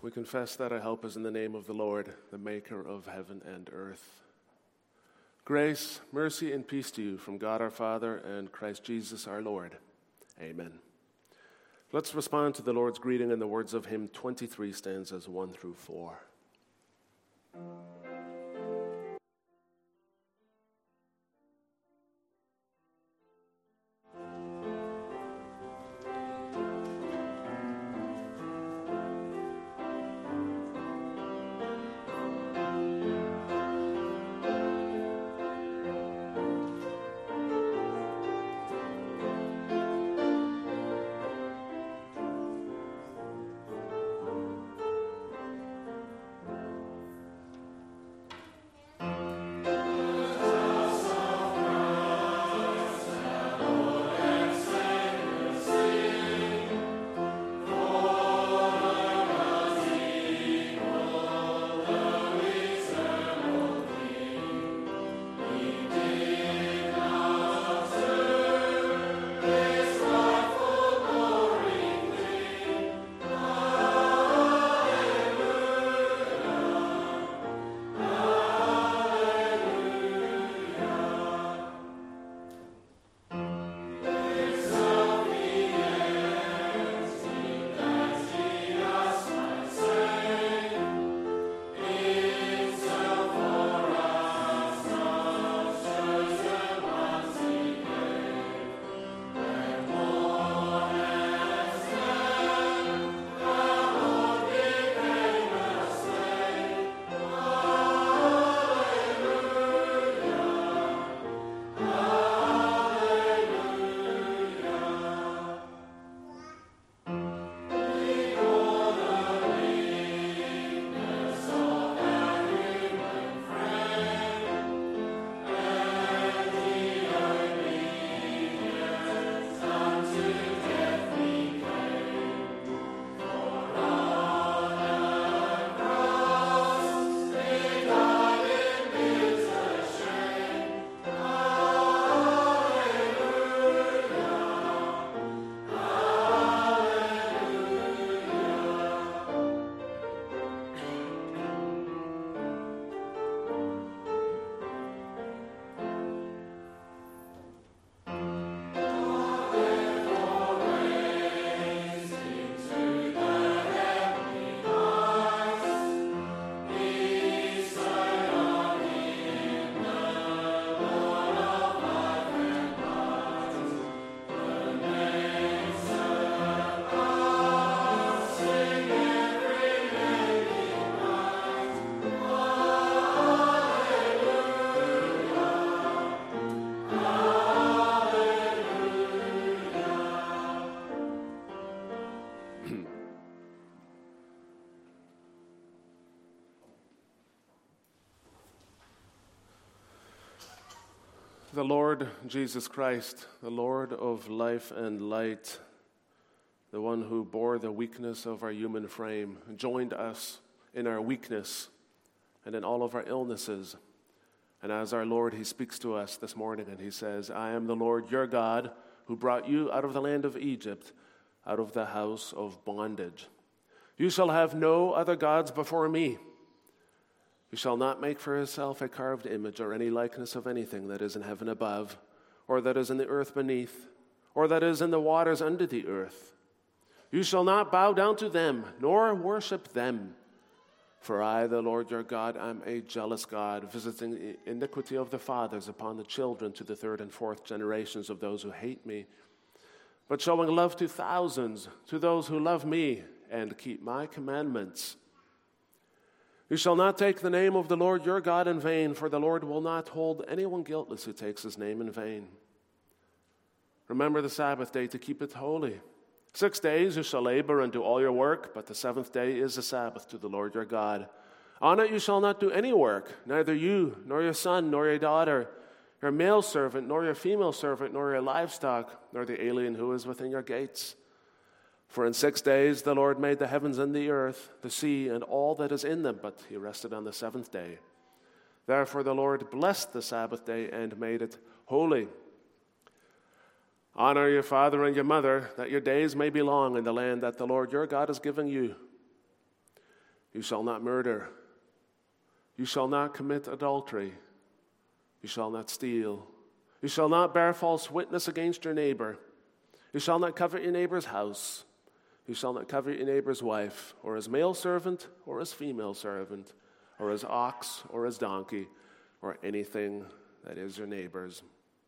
We confess that our help is in the name of the Lord, the maker of heaven and earth. Grace, mercy, and peace to you from God our Father and Christ Jesus our Lord. Amen. Let's respond to the Lord's greeting in the words of hymn 23, stanzas 1 through 4. The Lord Jesus Christ, the Lord of life and light, the one who bore the weakness of our human frame, joined us in our weakness and in all of our illnesses. And as our Lord, he speaks to us this morning and he says, I am the Lord your God who brought you out of the land of Egypt, out of the house of bondage. You shall have no other gods before me. You shall not make for yourself a carved image or any likeness of anything that is in heaven above, or that is in the earth beneath, or that is in the waters under the earth. You shall not bow down to them, nor worship them. For I, the Lord your God, am a jealous God, visiting the iniquity of the fathers upon the children to the third and fourth generations of those who hate me, but showing love to thousands, to those who love me and keep my commandments. You shall not take the name of the Lord your God in vain, for the Lord will not hold anyone guiltless who takes his name in vain. Remember the Sabbath day to keep it holy. 6 days you shall labor and do all your work, but the seventh day is a Sabbath to the Lord your God. On it you shall not do any work, neither you, nor your son, nor your daughter, your male servant, nor your female servant, nor your livestock, nor the alien who is within your gates. For in 6 days the Lord made the heavens and the earth, the sea, and all that is in them, but he rested on the seventh day. Therefore the Lord blessed the Sabbath day and made it holy. Honor your father and your mother, that your days may be long in the land that the Lord your God is giving you. You shall not murder. You shall not commit adultery. You shall not steal. You shall not bear false witness against your neighbor. You shall not covet your neighbor's house. You shall not covet your neighbor's wife, or his male servant, or his female servant, or his ox, or his donkey, or anything that is your neighbor's.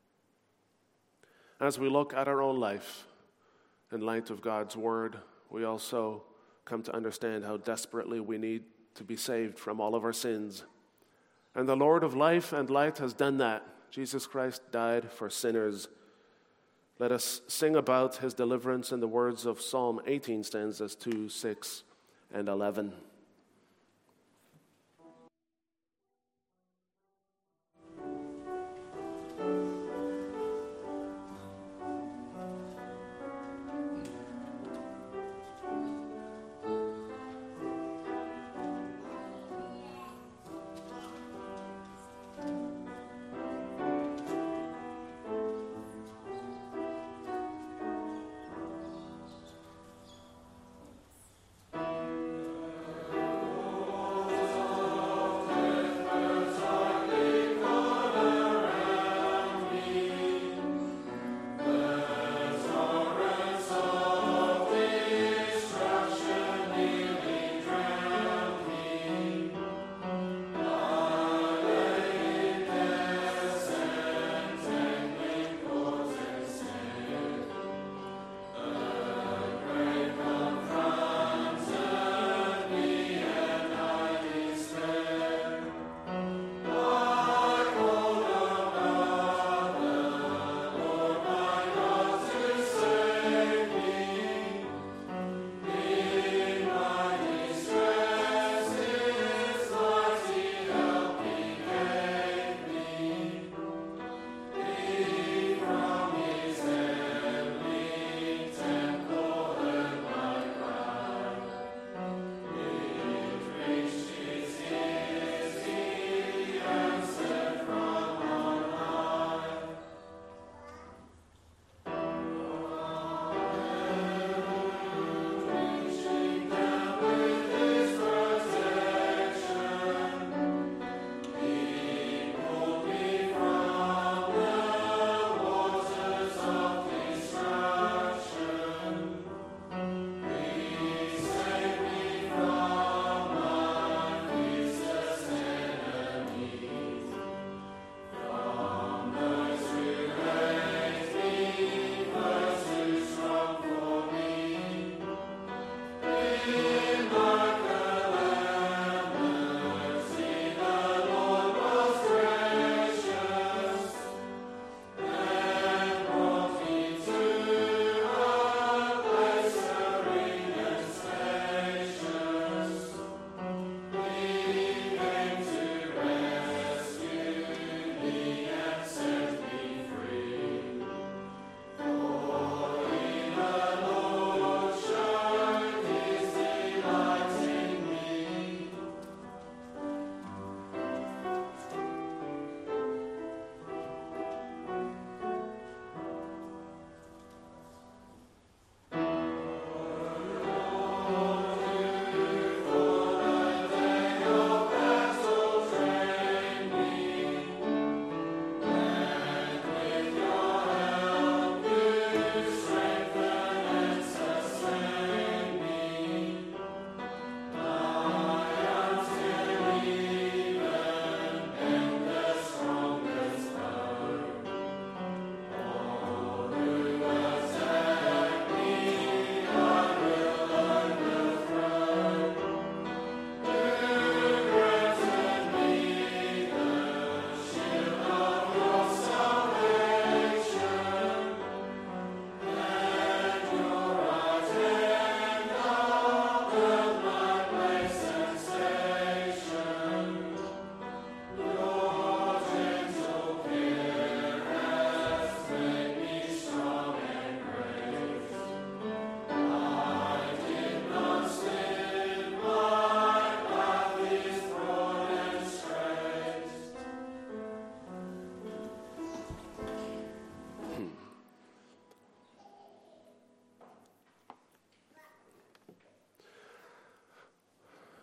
As we look at our own life in light of God's word, we also come to understand how desperately we need to be saved from all of our sins. And the Lord of life and light has done that. Jesus Christ died for sinners. Let us sing about his deliverance in the words of Psalm 18, stanzas 2, 6, and 11.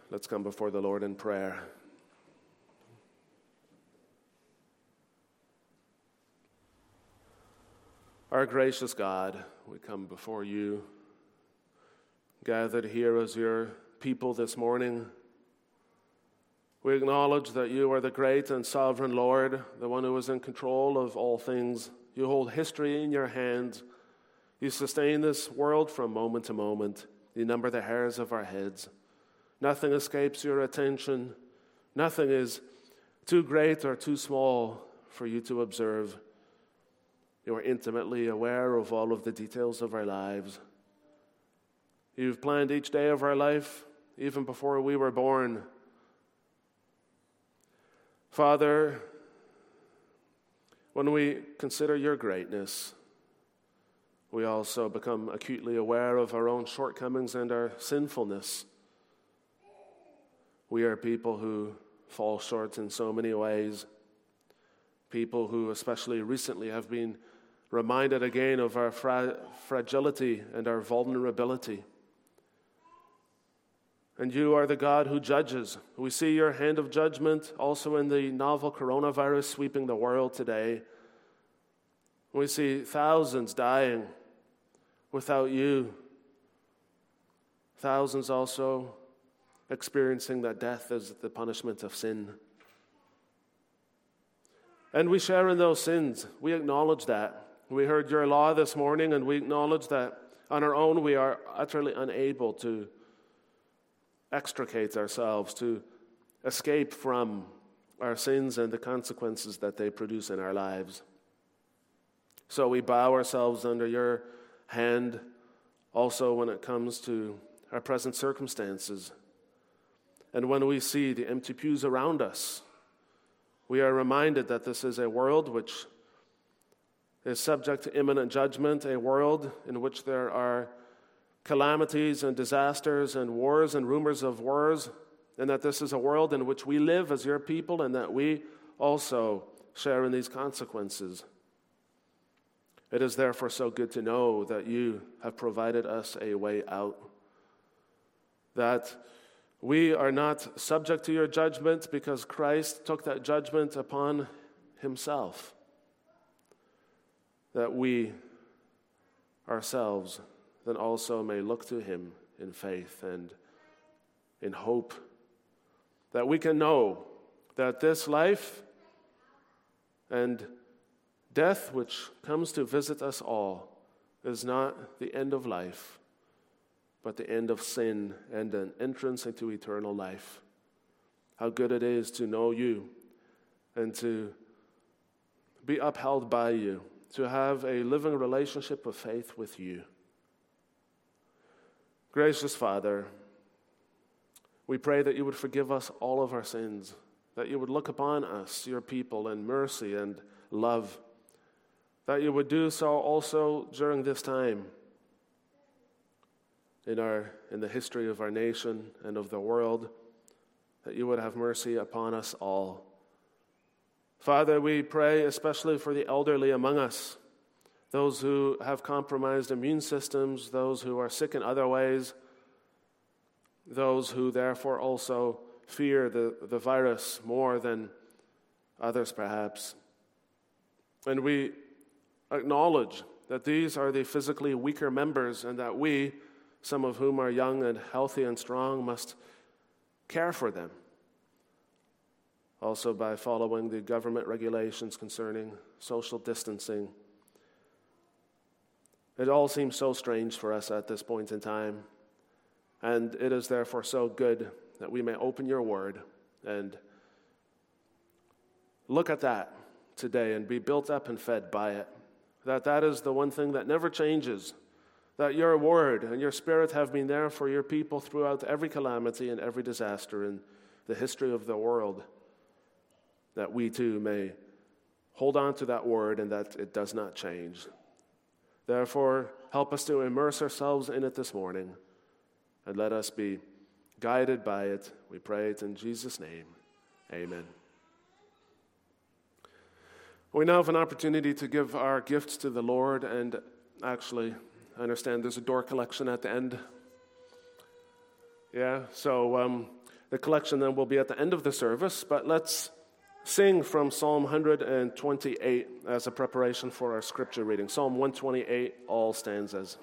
Let's come before the Lord in prayer. Our gracious God, we come before you, gathered here as your people this morning. We acknowledge that you are the great and sovereign Lord, the one who is in control of all things. You hold history in your hands. You sustain this world from moment to moment. You number the hairs of our heads. Nothing escapes your attention. Nothing is too great or too small for you to observe. You are intimately aware of all of the details of our lives. You've planned each day of our life, even before we were born. Father, when we consider your greatness, we also become acutely aware of our own shortcomings and our sinfulness. We are people who fall short in so many ways. People who especially recently have been reminded again of our fragility and our vulnerability. And you are the God who judges. We see your hand of judgment also in the novel coronavirus sweeping the world today. We see thousands dying without you. Thousands also experiencing that death as the punishment of sin. And we share in those sins. We acknowledge that. We heard your law this morning, and we acknowledge that on our own we are utterly unable to extricate ourselves, to escape from our sins and the consequences that they produce in our lives. So we bow ourselves under your hand also when it comes to our present circumstances. And when we see the empty pews around us, we are reminded that this is a world which is subject to imminent judgment, a world in which there are calamities and disasters and wars and rumors of wars, and that this is a world in which we live as your people and that we also share in these consequences. It is therefore so good to know that you have provided us a way out, that we are not subject to your judgment because Christ took that judgment upon himself, that we ourselves then also may look to him in faith and in hope, that we can know that this life and death which comes to visit us all is not the end of life, but the end of sin and an entrance into eternal life. How good it is to know you and to be upheld by you, to have a living relationship of faith with you. Gracious Father, we pray that you would forgive us all of our sins, that you would look upon us, your people, in mercy and love, that you would do so also during this time in the history of our nation and of the world, that you would have mercy upon us all. Father, we pray especially for the elderly among us, those who have compromised immune systems, those who are sick in other ways, those who therefore also fear the virus more than others perhaps. And we acknowledge that these are the physically weaker members and that we, some of whom are young and healthy and strong, must care for them. Also by following the government regulations concerning social distancing. It all seems so strange for us at this point in time, and it is therefore so good that we may open your word and look at that today and be built up and fed by it. That is the one thing that never changes, that your word and your spirit have been there for your people throughout every calamity and every disaster in the history of the world, that we too may hold on to that word and that it does not change. Therefore, help us to immerse ourselves in it this morning and let us be guided by it. We pray it in Jesus' name. Amen. We now have an opportunity to give our gifts to the Lord, and actually, I understand there's a door collection at the end. Yeah, so The collection then will be at the end of the service, but let's sing from Psalm 128 as a preparation for our scripture reading. Psalm 128, all stanzas.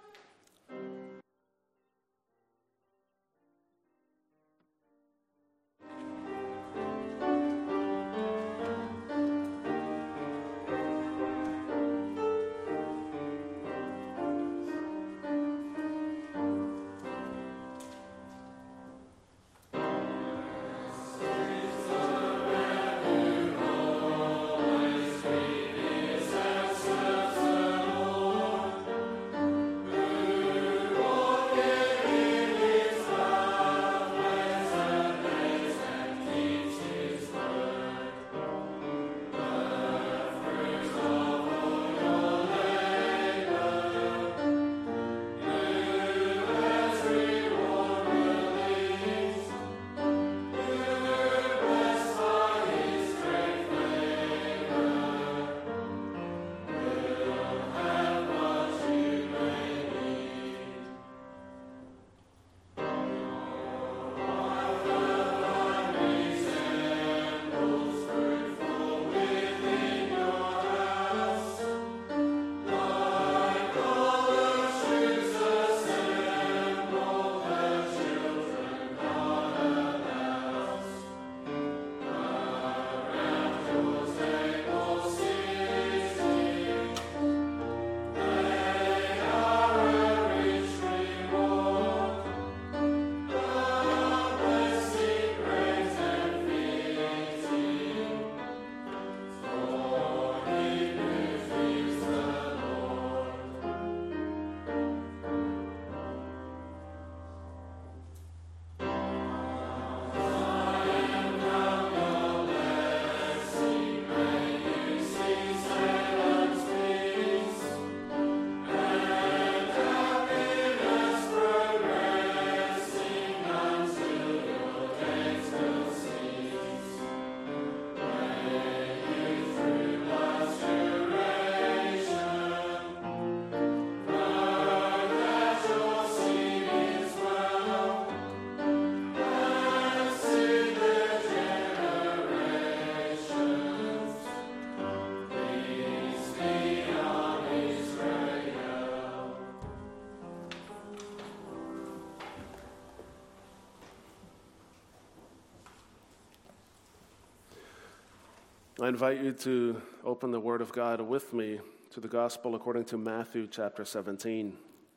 I invite you to open the Word of God with me to the Gospel according to Matthew chapter 17.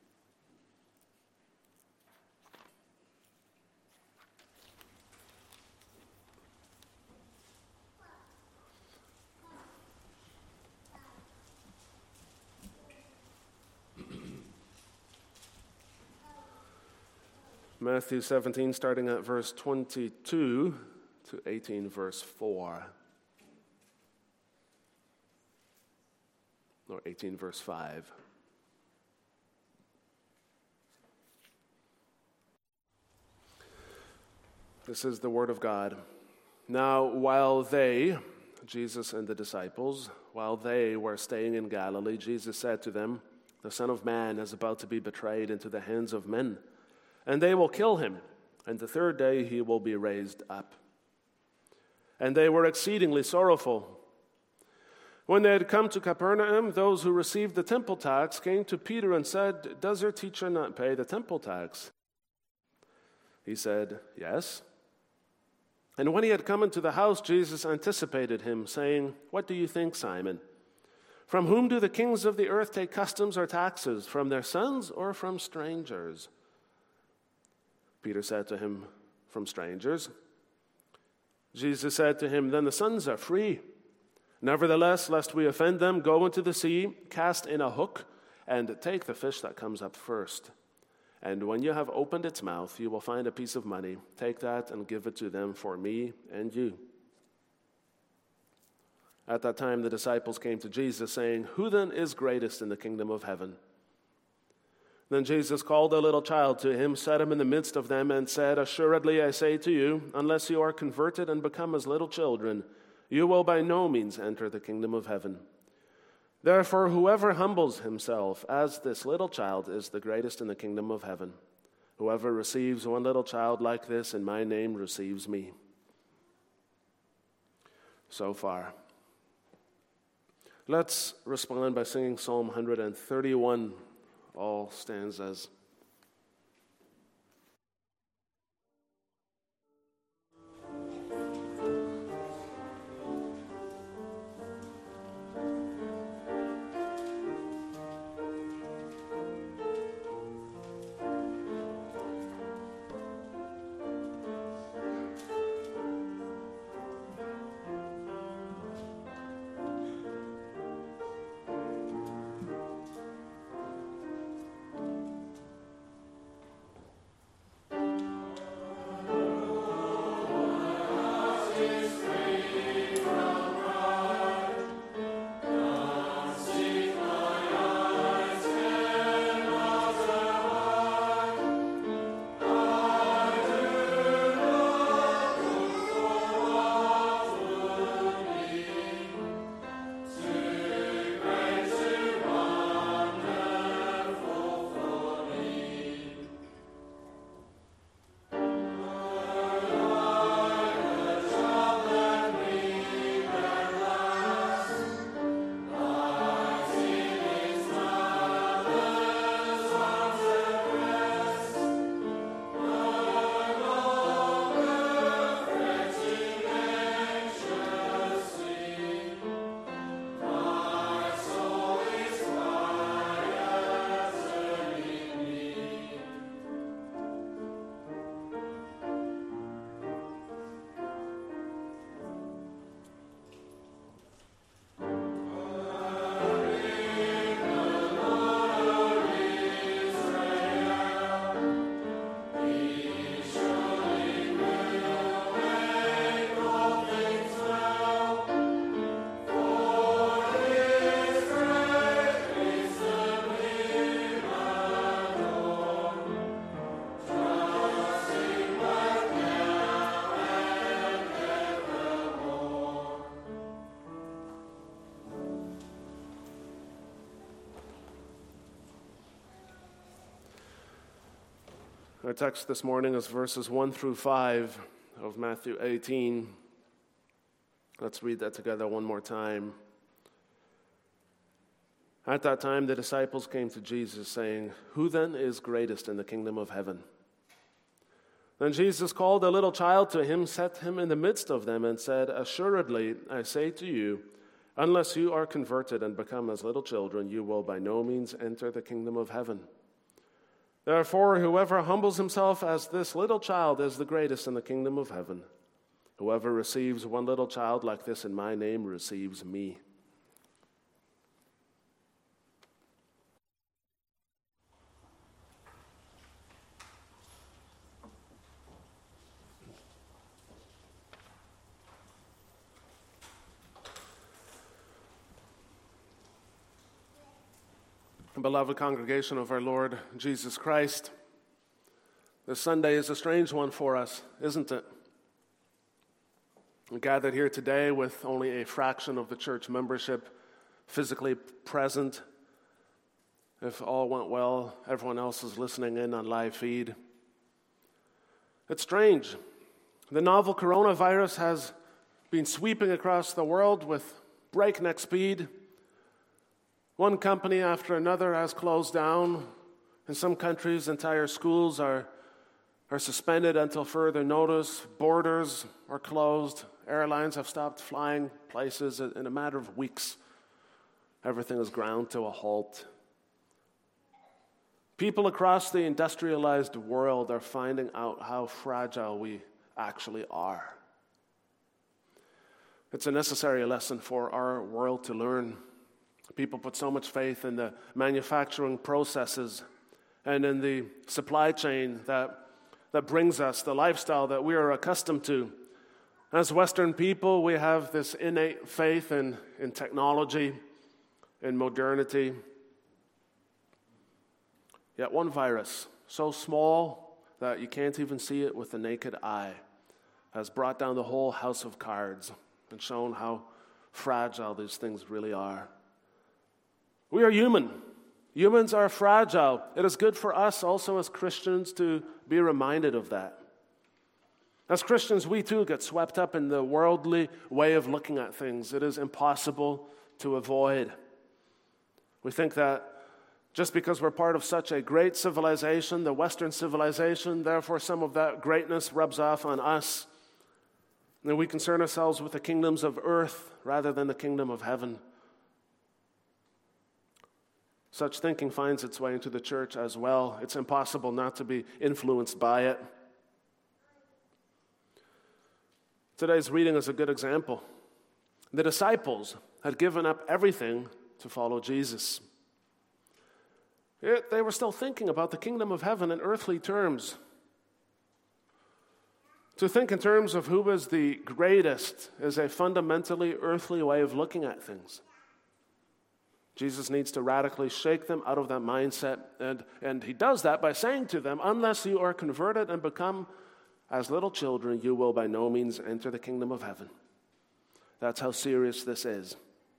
Matthew 17, starting at verse 22 to 18, verse 4. Or 18, verse 5. This is the word of God. Now, while they, Jesus and the disciples, while they were staying in Galilee, Jesus said to them, "The Son of Man is about to be betrayed into the hands of men, and they will kill him, and the third day he will be raised up." And they were exceedingly sorrowful. When they had come to Capernaum, those who received the temple tax came to Peter and said, "Does your teacher not pay the temple tax?" He said, "Yes." And when he had come into the house, Jesus anticipated him, saying, "What do you think, Simon? From whom do the kings of the earth take customs or taxes, from their sons or from strangers?" Peter said to him, "From strangers." Jesus said to him, "Then the sons are free. Nevertheless, lest we offend them, go into the sea, cast in a hook, and take the fish that comes up first. And when you have opened its mouth, you will find a piece of money. Take that and give it to them for me and you." At that time, the disciples came to Jesus, saying, "Who then is greatest in the kingdom of heaven?" Then Jesus called a little child to him, set him in the midst of them, and said, "Assuredly I say to you, unless you are converted and become as little children, you will by no means enter the kingdom of heaven. Therefore, whoever humbles himself as this little child is the greatest in the kingdom of heaven. Whoever receives one little child like this in my name receives me. So far. Let's respond by singing Psalm 131, all stanzas. Our text this morning is verses 1 through 5 of Matthew 18. Let's read that together one more time. At that time, the disciples came to Jesus, saying, "Who then is greatest in the kingdom of heaven?" Then Jesus called a little child to him, set him in the midst of them, and said, "Assuredly, I say to you, unless you are converted and become as little children, you will by no means enter the kingdom of heaven. Therefore, whoever humbles himself as this little child is the greatest in the kingdom of heaven. Whoever receives one little child like this in my name receives me." Beloved congregation of our Lord Jesus Christ, this Sunday is a strange one for us, isn't it? We gathered here today with only a fraction of the church membership physically present. If all went well, everyone else is listening in on live feed. It's strange. The novel coronavirus has been sweeping across the world with breakneck speed. One company after another has closed down. In some countries, entire schools are suspended until further notice. Borders are closed. Airlines have stopped flying places in a matter of weeks. Everything is ground to a halt. People across the industrialized world are finding out how fragile we actually are. It's a necessary lesson for our world to learn. People put so much faith in the manufacturing processes and in the supply chain that brings us the lifestyle that we are accustomed to. As Western people, we have this innate faith in technology, in modernity. Yet one virus, so small that you can't even see it with the naked eye, has brought down the whole house of cards and shown how fragile these things really are. We are human. Humans are fragile. It is good for us also as Christians to be reminded of that. As Christians, we too get swept up in the worldly way of looking at things. It is impossible to avoid. We think that just because we're part of such a great civilization, the Western civilization, therefore some of that greatness rubs off on us. And we concern ourselves with the kingdoms of earth rather than the kingdom of heaven. Such thinking finds its way into the church as well. It's impossible not to be influenced by it. Today's reading is a good example. The disciples had given up everything to follow Jesus. Yet they were still thinking about the kingdom of heaven in earthly terms. To think in terms of who was the greatest is a fundamentally earthly way of looking at things. Jesus needs to radically shake them out of that mindset, and he does that by saying to them, unless you are converted and become as little children, you will by no means enter the kingdom of heaven. That's how serious this is.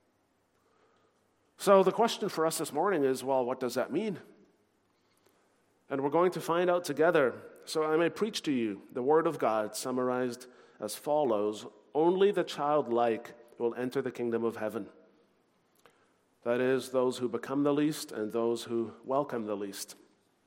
So the question for us this morning is, well, what does that mean? And we're going to find out together. So I may preach to you the word of God summarized as follows: only the childlike will enter the kingdom of heaven. That is, those who become the least and those who welcome the least.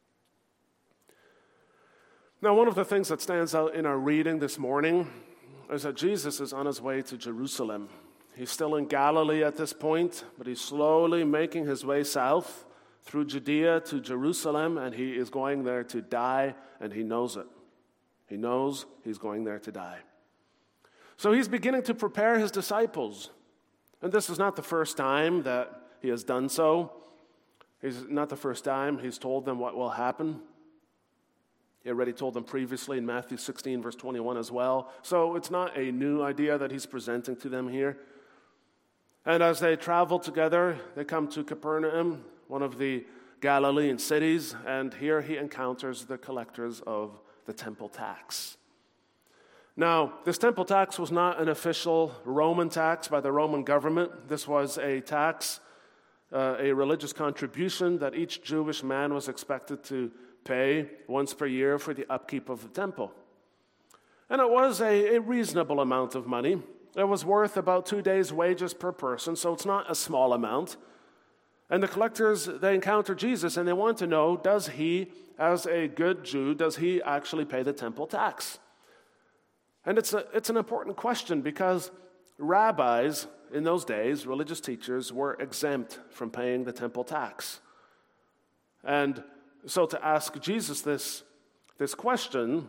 Now, one of the things that stands out in our reading this morning is that Jesus is on his way to Jerusalem. He's still in Galilee at this point, but he's slowly making his way south through Judea to Jerusalem, and he is going there to die, and he knows it. He knows he's going there to die. So he's beginning to prepare his disciples. And this is not the first time that he has done so. It's not the first time he's told them what will happen. He already told them previously in Matthew 16, verse 21 as well. So it's not a new idea that he's presenting to them here. And as they travel together, they come to Capernaum, one of the Galilean cities, and here he encounters the collectors of the temple tax. Now, this temple tax was not an official Roman tax by the Roman government. This was a tax, a religious contribution that each Jewish man was expected to pay once per year for the upkeep of the temple. And it was a reasonable amount of money. It was worth about 2 days' wages per person, so it's not a small amount. And the collectors, they encounter Jesus, and they want to know, does he, as a good Jew, does he actually pay the temple tax? And it's an important question because rabbis in those days, religious teachers, were exempt from paying the temple tax. And so to ask Jesus this question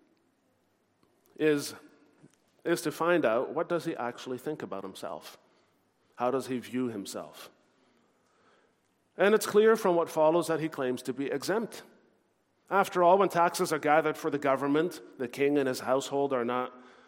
is to find out, what does he actually think about himself? How does he view himself? And it's clear from what follows that he claims to be exempt. After all, when taxes are gathered for the government, the king and his household are not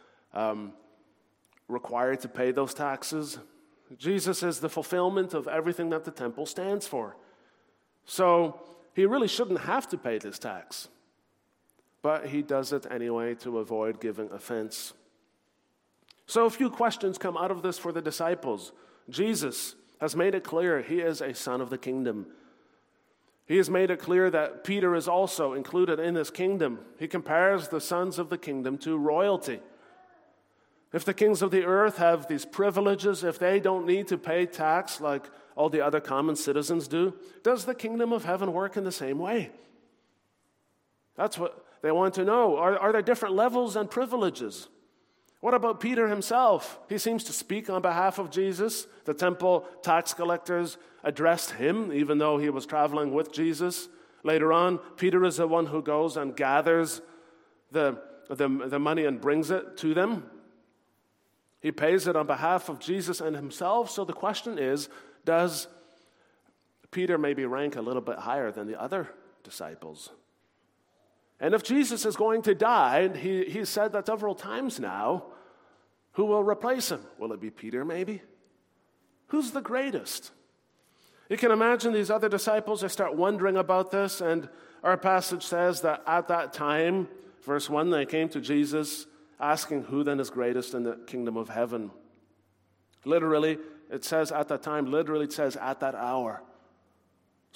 required to pay those taxes. Jesus is the fulfillment of everything that the temple stands for. So he really shouldn't have to pay this tax. But he does it anyway to avoid giving offense. So a few questions come out of this for the disciples. Jesus has made it clear he is a son of the kingdom. He has made it clear that Peter is also included in this kingdom. He compares the sons of the kingdom to royalty. If the kings of the earth have these privileges, if they don't need to pay tax like all the other common citizens do, does the kingdom of heaven work in the same way? That's what they want to know. Are there different levels and privileges? What about Peter himself? He seems to speak on behalf of Jesus. The temple tax collectors addressed him, even though he was traveling with Jesus. Later on, Peter is the one who goes and gathers the money and brings it to them. He pays it on behalf of Jesus and himself. So the question is, does Peter maybe rank a little bit higher than the other disciples? And if Jesus is going to die, and he said that several times now, who will replace him? Will it be Peter maybe? Who's the greatest? You can imagine these other disciples, they start wondering about this, and our passage says that at that time, verse 1, they came to Jesus asking who then is greatest in the kingdom of heaven. Literally, it says at that time, literally it says at that hour.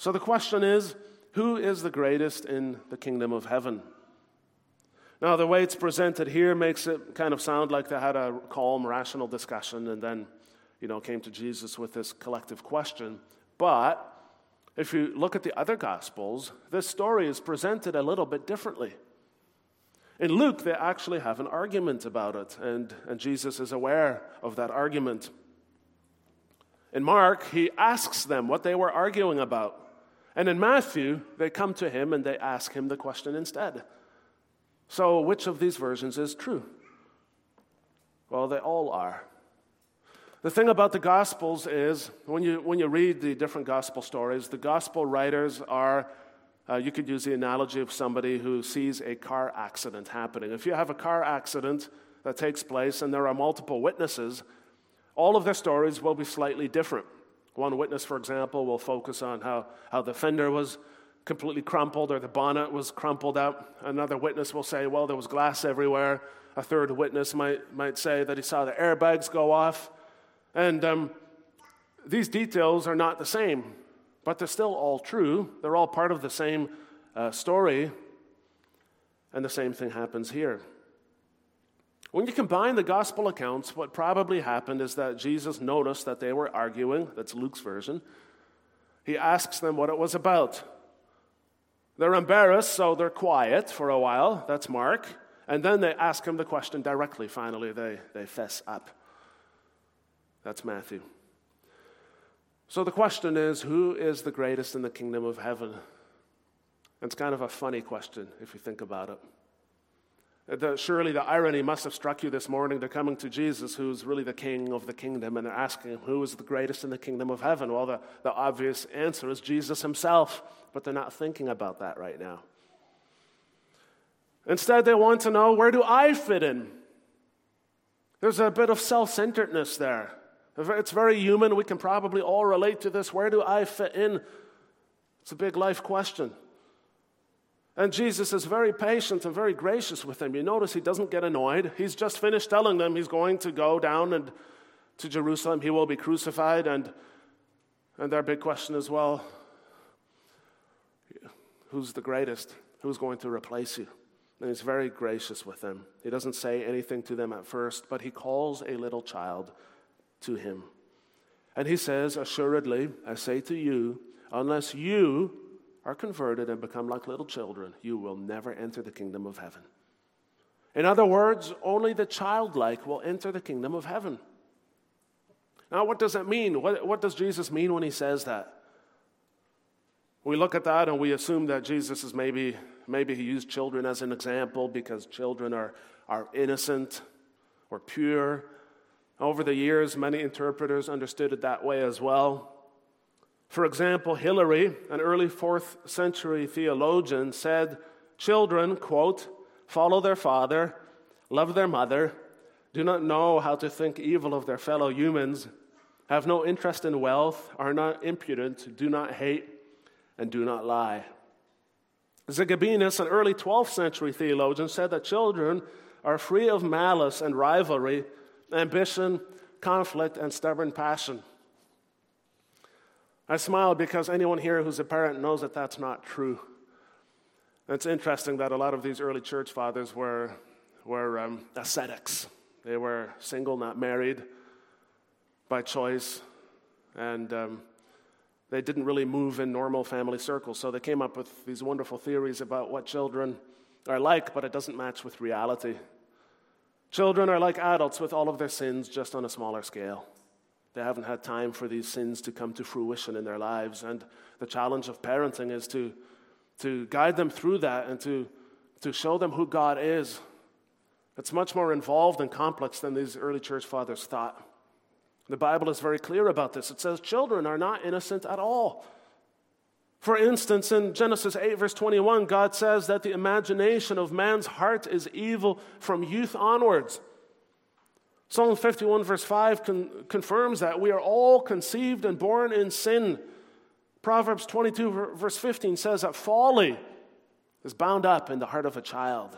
So the question is, who is the greatest in the kingdom of heaven? Now, the way it's presented here makes it kind of sound like they had a calm, rational discussion and then, came to Jesus with this collective question. But if you look at the other Gospels, this story is presented a little bit differently. In Luke, they actually have an argument about it, and Jesus is aware of that argument. In Mark, he asks them what they were arguing about. And in Matthew, they come to him and they ask him the question instead. So which of these versions is true? Well, they all are. The thing about the Gospels is, when you read the different Gospel stories, the Gospel writers are, you could use the analogy of somebody who sees a car accident happening. If you have a car accident that takes place and there are multiple witnesses, all of their stories will be slightly different. One witness, for example, will focus on how the fender was completely crumpled or the bonnet was crumpled up. Another witness will say, well, there was glass everywhere. A third witness might say that he saw the airbags go off. And these details are not the same, but they're still all true. They're all part of the same story, and the same thing happens here. When you combine the gospel accounts, what probably happened is that Jesus noticed that they were arguing. That's Luke's version. He asks them what it was about. They're embarrassed, so they're quiet for a while. That's Mark. And then they ask him the question directly. Finally, they fess up. That's Matthew. So the question is, who is the greatest in the kingdom of heaven? It's kind of a funny question if you think about it. Surely the irony must have struck you this morning. They're coming to Jesus, who's really the king of the kingdom, and they're asking him, who is the greatest in the kingdom of heaven? Well, the obvious answer is Jesus himself, but they're not thinking about that right now. Instead, they want to know, where do I fit in? There's a bit of self-centeredness there. It's very human. We can probably all relate to this. Where do I fit in? It's a big life question. And Jesus is very patient and very gracious with them. You notice he doesn't get annoyed. He's just finished telling them he's going to go down to Jerusalem. He will be crucified. And their big question is, well, who's the greatest? Who's going to replace you? And he's very gracious with them. He doesn't say anything to them at first, but he calls a little child to him. And he says, assuredly, I say to you, unless you are converted and become like little children, you will never enter the kingdom of heaven. In other words, only the childlike will enter the kingdom of heaven. Now, what does that mean? What does Jesus mean when he says that? We look at that and we assume that Jesus is maybe he used children as an example because children are innocent or pure. Over the years, many interpreters understood it that way as well. For example, Hilary, an early 4th century theologian, said, children, quote, follow their father, love their mother, do not know how to think evil of their fellow humans, have no interest in wealth, are not impudent, do not hate, and do not lie. Zygabinus, an early 12th century theologian, said that children are free of malice and rivalry, ambition, conflict, and stubborn passion. I smile because anyone here who's a parent knows that that's not true. It's interesting that a lot of these early church fathers were ascetics. They were single, not married, by choice, and they didn't really move in normal family circles. So they came up with these wonderful theories about what children are like, but it doesn't match with reality. Children are like adults with all of their sins, just on a smaller scale. They haven't had time for these sins to come to fruition in their lives. And the challenge of parenting is to guide them through that and to show them who God is. It's much more involved and complex than these early church fathers thought. The Bible is very clear about this. It says children are not innocent at all. For instance, in Genesis 8, verse 21, God says that the imagination of man's heart is evil from youth onwards. Psalm 51, verse 5 confirms that we are all conceived and born in sin. Proverbs 22, verse 15 says that folly is bound up in the heart of a child.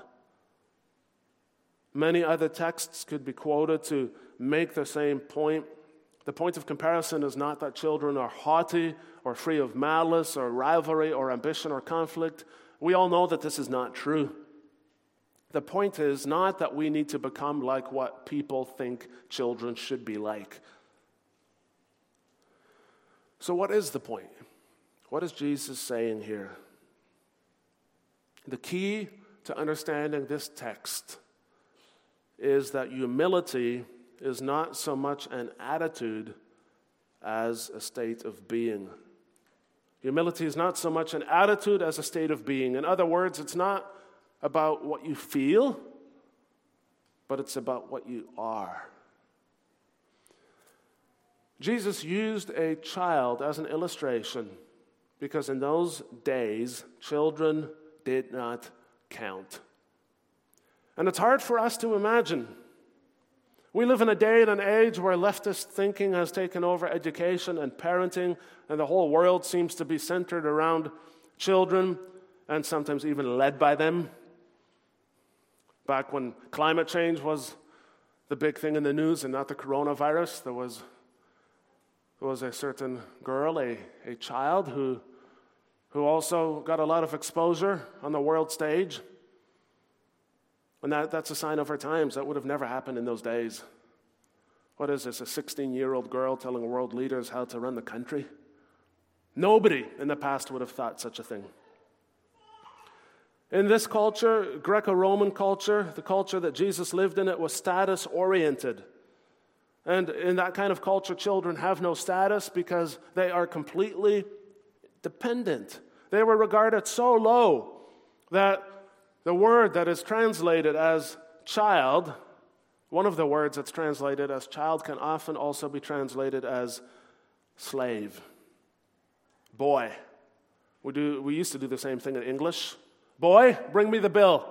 Many other texts could be quoted to make the same point. The point of comparison is not that children are haughty or free of malice or rivalry or ambition or conflict. We all know that this is not true. The point is not that we need to become like what people think children should be like. So what is the point? What is Jesus saying here? The key to understanding this text is that humility is not so much an attitude as a state of being. Humility is not so much an attitude as a state of being. In other words, it's not about what you feel, but it's about what you are. Jesus used a child as an illustration because in those days, children did not count. And it's hard for us to imagine. We live in a day and an age where leftist thinking has taken over education and parenting, and the whole world seems to be centered around children and sometimes even led by them. Back when climate change was the big thing in the news and not the coronavirus, there was a certain girl, a child who also got a lot of exposure on the world stage. And that's a sign of our times. That would have never happened in those days. What is this, a 16-year-old girl telling world leaders how to run the country? Nobody in the past would have thought such a thing. In this culture, Greco-Roman culture, the culture that Jesus lived in, it was status-oriented. And in that kind of culture, children have no status because they are completely dependent. They were regarded so low that the word that is translated as child, one of the words that's translated as child can often also be translated as slave. Boy. We used to do the same thing in English. Boy, bring me the bill.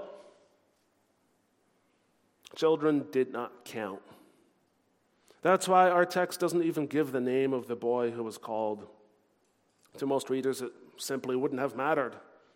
Children did not count. That's why our text doesn't even give the name of the boy who was called. To most readers, it simply wouldn't have mattered.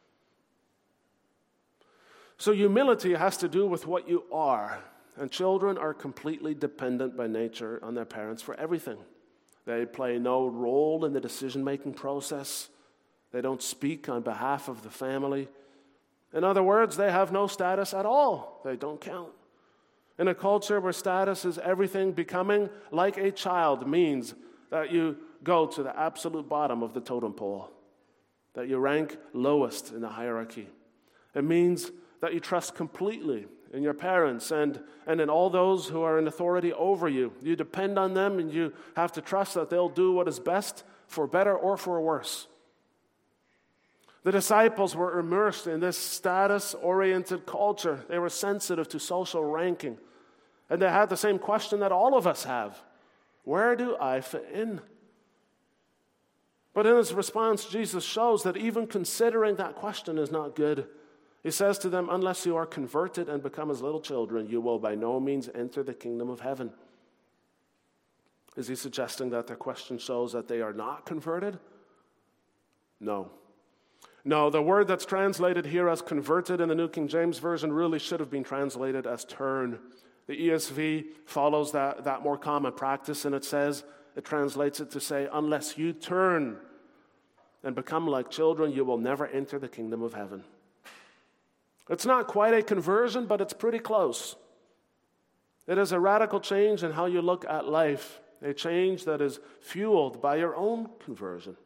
So humility has to do with what you are. And children are completely dependent by nature on their parents for everything. They play no role in the decision-making process. They don't speak on behalf of the family. In other words, they have no status at all. They don't count. In a culture where status is everything, becoming like a child means that you go to the absolute bottom of the totem pole, that you rank lowest in the hierarchy. It means that you trust completely in your parents and in all those who are in authority over you. You depend on them and you have to trust that they'll do what is best for better or for worse. The disciples were immersed in this status-oriented culture. They were sensitive to social ranking. And they had the same question that all of us have. Where do I fit in? But in his response, Jesus shows that even considering that question is not good. He says to them, unless you are converted and become as little children, you will by no means enter the kingdom of heaven. Is he suggesting that their question shows that they are not converted? No. No, the word that's translated here as converted in the New King James Version really should have been translated as turn. The ESV follows that more common practice, and it translates it to say, unless you turn and become like children, you will never enter the kingdom of heaven. It's not quite a conversion, but it's pretty close. It is a radical change in how you look at life, a change that is fueled by your own conversion.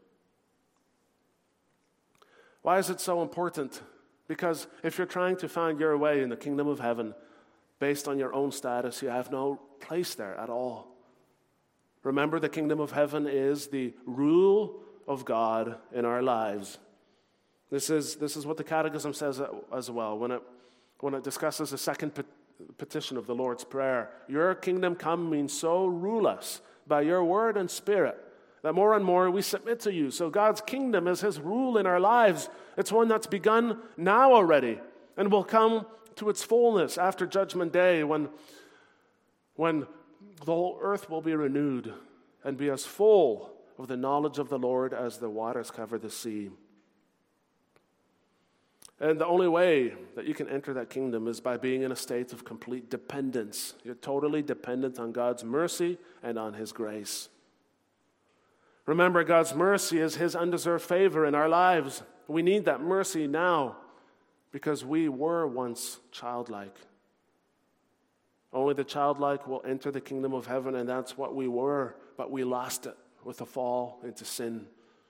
Why is it so important? Because if you're trying to find your way in the kingdom of heaven based on your own status, you have no place there at all. Remember, the kingdom of heaven is the rule of God in our lives. This is what the Catechism says as well when it discusses the second petition of the Lord's Prayer. Your kingdom come means so rule us by your word and spirit that more and more we submit to you. So God's kingdom is his rule in our lives. It's one that's begun now already and will come to its fullness after Judgment Day when the whole earth will be renewed and be as full of the knowledge of the Lord as the waters cover the sea. And the only way that you can enter that kingdom is by being in a state of complete dependence. You're totally dependent on God's mercy and on his grace. Remember, God's mercy is his undeserved favor in our lives. We need that mercy now because we were once childlike. Only the childlike will enter the kingdom of heaven, and that's what we were, but we lost it with the fall into sin.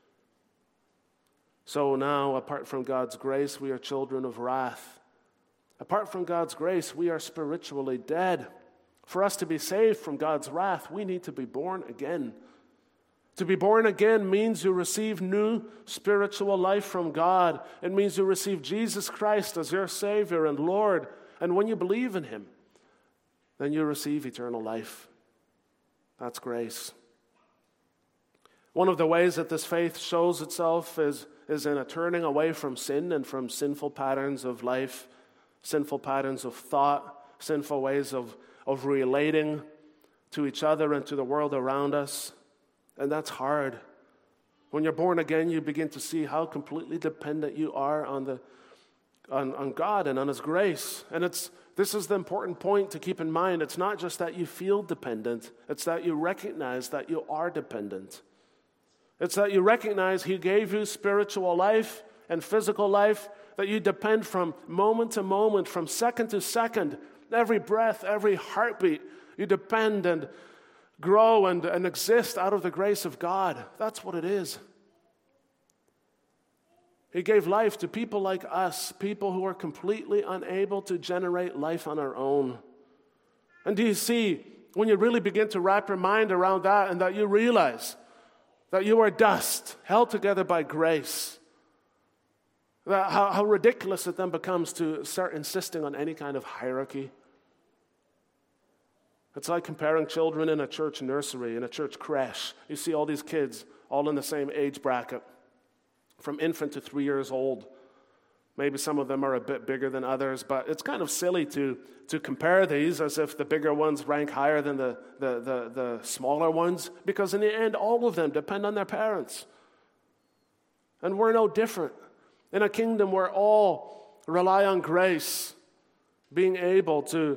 So now, apart from God's grace, we are children of wrath. Apart from God's grace, we are spiritually dead. For us to be saved from God's wrath, we need to be born again. To be born again means you receive new spiritual life from God. It means you receive Jesus Christ as your Savior and Lord. And when you believe in him, then you receive eternal life. That's grace. One of the ways that this faith shows itself is in a turning away from sin and from sinful patterns of life, sinful patterns of thought, sinful ways of relating to each other and to the world around us. And that's hard. When you're born again, you begin to see how completely dependent you are on God and on his grace. And this is the important point to keep in mind. It's not just that you feel dependent, it's that you recognize that you are dependent. It's that you recognize he gave you spiritual life and physical life, that you depend from moment to moment, from second to second, every breath, every heartbeat. You depend and grow and exist out of the grace of God. That's what it is. He gave life to people like us, people who are completely unable to generate life on our own. And do you see, when you really begin to wrap your mind around that and that you realize that you are dust held together by grace, that how ridiculous it then becomes to start insisting on any kind of hierarchy. It's like comparing children in a church nursery, in a church creche. You see all these kids all in the same age bracket, from infant to 3 years old. Maybe some of them are a bit bigger than others, but it's kind of silly to compare these as if the bigger ones rank higher than the smaller ones, because in the end, all of them depend on their parents. And we're no different. In a kingdom where all rely on grace, being able to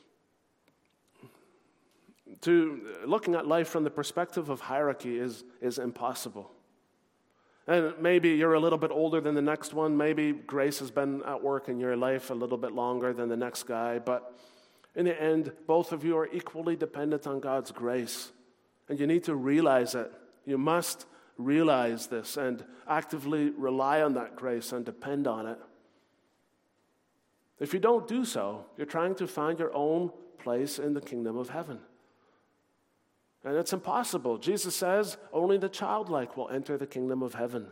looking at life from the perspective of hierarchy is impossible. And maybe you're a little bit older than the next one. Maybe grace has been at work in your life a little bit longer than the next guy. But in the end, both of you are equally dependent on God's grace. And you need to realize it. You must realize this and actively rely on that grace and depend on it. If you don't do so, you're trying to find your own place in the kingdom of heaven. And it's impossible. Jesus says only the childlike will enter the kingdom of heaven.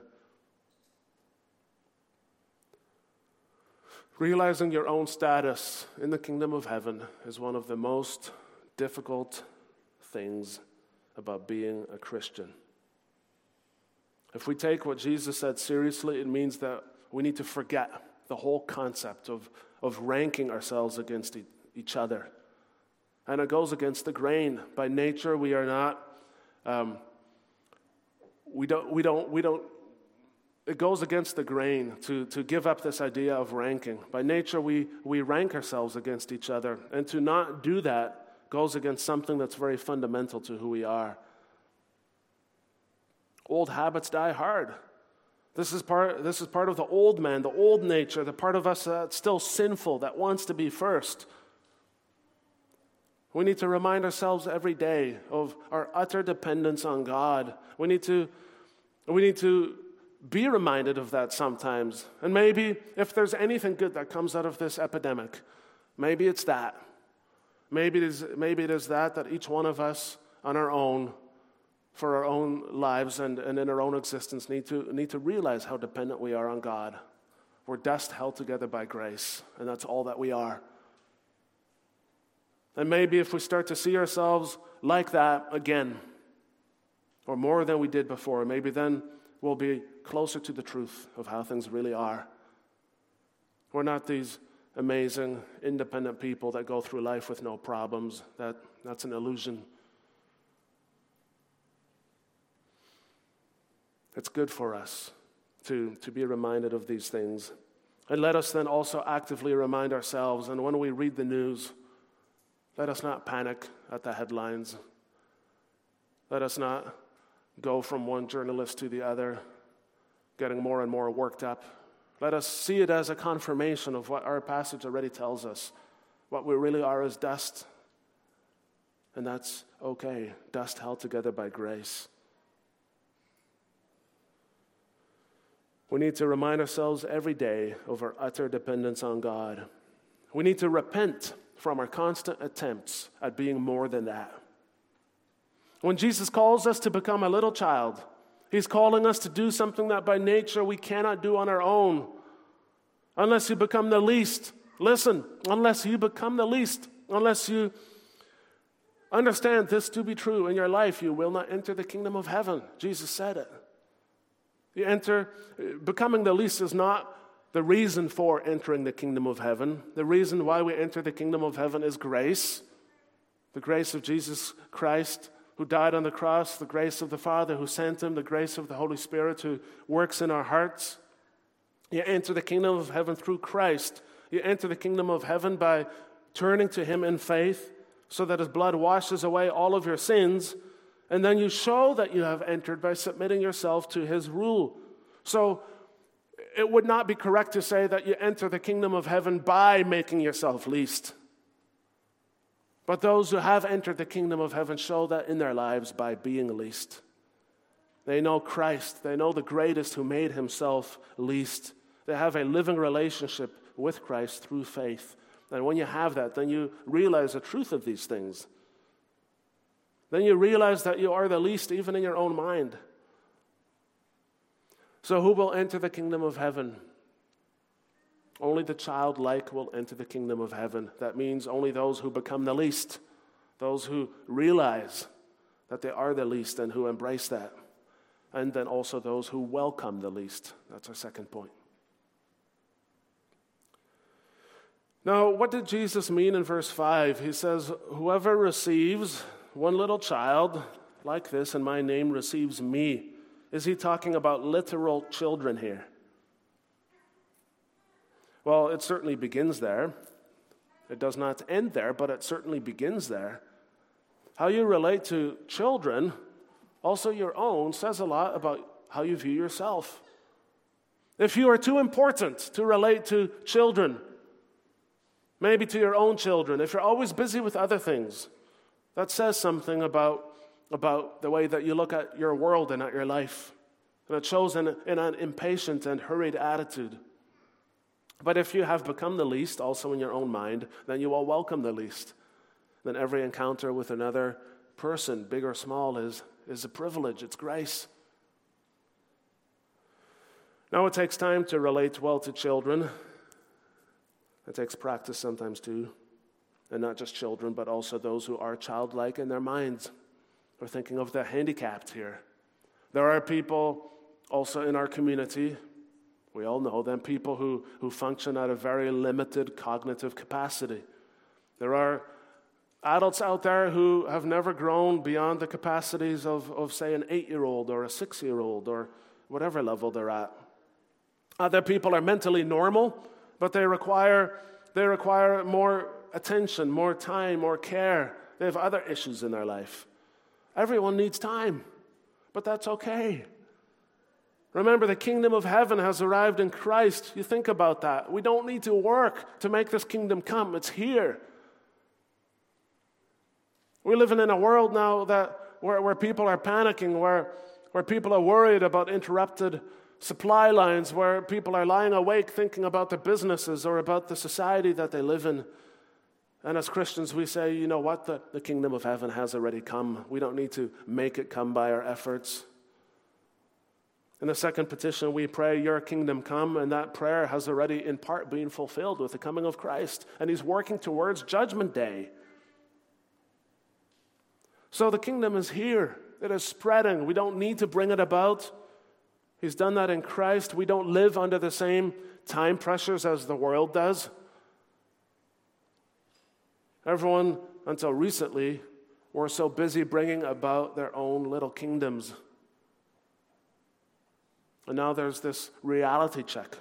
Realizing your own status in the kingdom of heaven is one of the most difficult things about being a Christian. If we take what Jesus said seriously, it means that we need to forget the whole concept of ranking ourselves against each other. And it goes against the grain. By nature, we are not. We don't. It goes against the grain to give up this idea of ranking. By nature, we rank ourselves against each other, and to not do that goes against something that's very fundamental to who we are. Old habits die hard. This is part of the old man, the old nature, the part of us that's still sinful, that wants to be first. We need to remind ourselves every day of our utter dependence on God. We need to be reminded of that sometimes. And maybe if there's anything good that comes out of this epidemic, maybe it's that. Maybe it is that each one of us on our own, for our own lives and in our own existence, need to realize how dependent we are on God. We're dust held together by grace, and that's all that we are. And maybe if we start to see ourselves like that again, or more than we did before, maybe then we'll be closer to the truth of how things really are. We're not these amazing, independent people that go through life with no problems. That's an illusion. It's good for us to be reminded of these things. And let us then also actively remind ourselves, and when we read the news, let us not panic at the headlines. Let us not go from one journalist to the other, getting more and more worked up. Let us see it as a confirmation of what our passage already tells us. What we really are is dust. And that's okay. Dust held together by grace. We need to remind ourselves every day of our utter dependence on God. We need to repent from our constant attempts at being more than that. When Jesus calls us to become a little child, he's calling us to do something that by nature we cannot do on our own. Unless you become the least. Listen, unless you become the least, unless you understand this to be true in your life, you will not enter the kingdom of heaven. Jesus said it. Becoming the least is not the reason for entering the kingdom of heaven. The reason why we enter the kingdom of heaven is grace. The grace of Jesus Christ who died on the cross, the grace of the Father who sent him, the grace of the Holy Spirit who works in our hearts. You enter the kingdom of heaven through Christ. You enter the kingdom of heaven by turning to him in faith so that his blood washes away all of your sins. And then you show that you have entered by submitting yourself to his rule. So it would not be correct to say that you enter the kingdom of heaven by making yourself least. But those who have entered the kingdom of heaven show that in their lives by being least. They know Christ. They know the greatest who made himself least. They have a living relationship with Christ through faith. And when you have that, then you realize the truth of these things. Then you realize that you are the least even in your own mind. So who will enter the kingdom of heaven? Only the childlike will enter the kingdom of heaven. That means only those who become the least, those who realize that they are the least and who embrace that. And then also those who welcome the least. That's our second point. Now, what did Jesus mean in verse 5? He says, whoever receives one little child like this in my name receives me. Is he talking about literal children here? Well, it certainly begins there. It does not end there, but it certainly begins there. How you relate to children, also your own, says a lot about how you view yourself. If you are too important to relate to children, maybe to your own children, if you're always busy with other things, that says something about the way that you look at your world and at your life. And it shows in an impatient and hurried attitude. But if you have become the least, also in your own mind, then you will welcome the least. Then every encounter with another person, big or small, is a privilege. It's grace. Now, it takes time to relate well to children. It takes practice sometimes too. And not just children, but also those who are childlike in their minds. We're thinking of the handicapped here. There are people also in our community, we all know them, people who function at a very limited cognitive capacity. There are adults out there who have never grown beyond the capacities of say, an 8-year-old or a 6-year-old or whatever level they're at. Other people are mentally normal, but they require more attention, more time, more care. They have other issues in their life. Everyone needs time, but that's okay. Remember, the kingdom of heaven has arrived in Christ. You think about that. We don't need to work to make this kingdom come. It's here. We're living in a world now where people are panicking, where people are worried about interrupted supply lines, where people are lying awake thinking about their businesses or about the society that they live in. And as Christians, we say, you know what? The kingdom of heaven has already come. We don't need to make it come by our efforts. In the second petition, we pray, your kingdom come, and that prayer has already in part been fulfilled with the coming of Christ, and he's working towards Judgment Day. So the kingdom is here. It is spreading. We don't need to bring it about. He's done that in Christ. We don't live under the same time pressures as the world does. Everyone, until recently, were so busy bringing about their own little kingdoms. And now there's this reality check.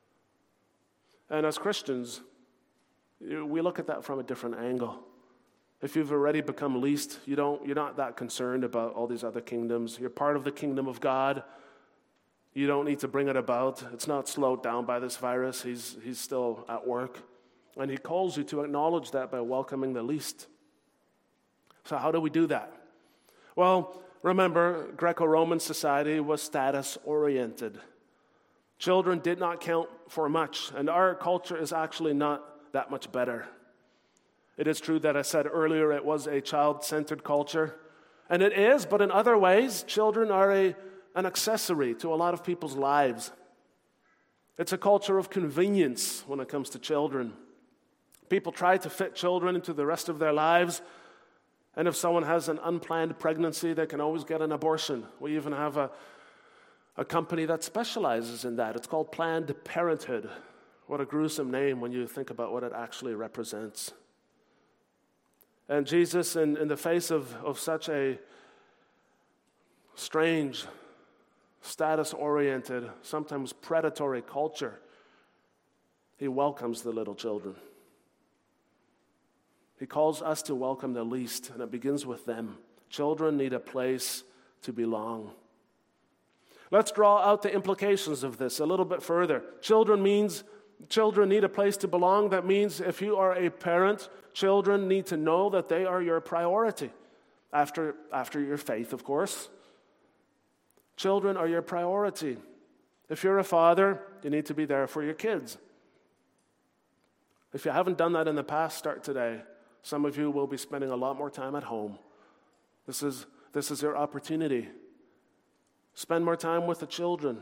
And as Christians, we look at that from a different angle. If you've already become least, you're not that concerned about all these other kingdoms. You're part of the kingdom of God. You don't need to bring it about. It's not slowed down by this virus. He's still at work. And he calls you to acknowledge that by welcoming the least. So how do we do that? Well, remember, Greco-Roman society was status-oriented. Children did not count for much, and our culture is actually not that much better. It is true that I said earlier it was a child-centered culture, and it is, but in other ways, children are an accessory to a lot of people's lives. It's a culture of convenience when it comes to children. People try to fit children into the rest of their lives, and if someone has an unplanned pregnancy, they can always get an abortion. We even have a company that specializes in that. It's called Planned Parenthood. What a gruesome name when you think about what it actually represents. And Jesus, in the face of such a strange, status-oriented, sometimes predatory culture, he welcomes the little children. He calls us to welcome the least, and it begins with them. Children need a place to belong. Let's draw out the implications of this a little bit further. Children need a place to belong. That means if you are a parent, children need to know that they are your priority. After your faith, of course. Children are your priority. If you're a father, you need to be there for your kids. If you haven't done that in the past, start today. Some of you will be spending a lot more time at home. This is your opportunity. Spend more time with the children.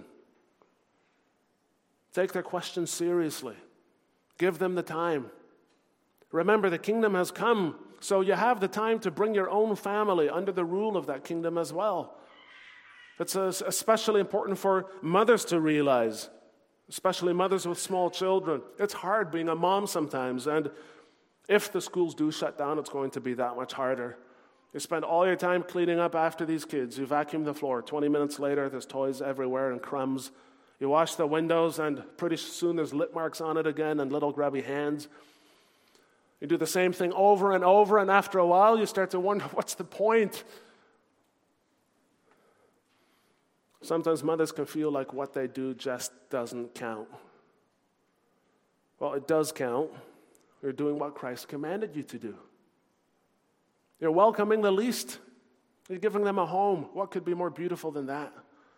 Take their questions seriously. Give them the time. Remember, the kingdom has come, so you have the time to bring your own family under the rule of that kingdom as well. It's especially important for mothers to realize, especially mothers with small children. It's hard being a mom sometimes, and if the schools do shut down, it's going to be that much harder. You spend all your time cleaning up after these kids. You vacuum the floor. 20 minutes later, there's toys everywhere and crumbs. You wash the windows, and pretty soon there's lip marks on it again and little grubby hands. You do the same thing over and over, and after a while, you start to wonder, what's the point? Sometimes mothers can feel like what they do just doesn't count. Well, it does count. You're doing what Christ commanded you to do. You're welcoming the least. You're giving them a home. What could be more beautiful than that?